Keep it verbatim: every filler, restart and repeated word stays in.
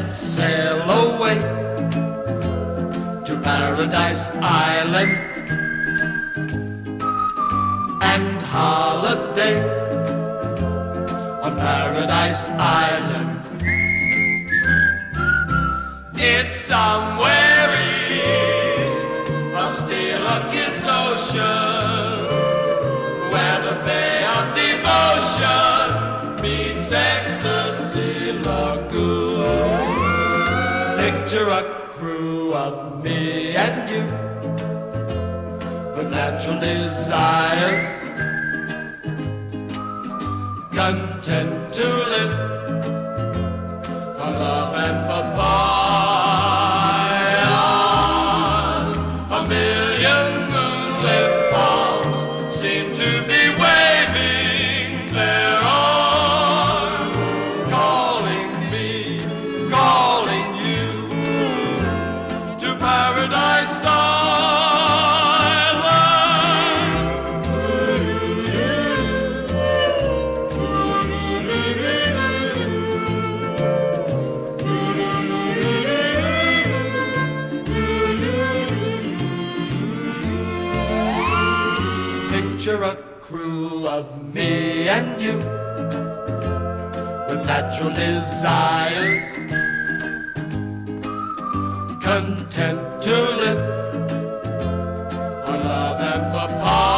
let's sail away to Paradise Island and holiday on Paradise Island. It's somewhere east of Steelhook's Ocean, where the Bay of Devotion meets Ecstasy Lagoon. Picture a crew of me and you with natural desires, content to live on love and papayas. A million moonlit palms seem to be waving their arms, calling me, calling you to Paradise Island. Picture a crew of me and you with natural desires, content to live on love and papaya.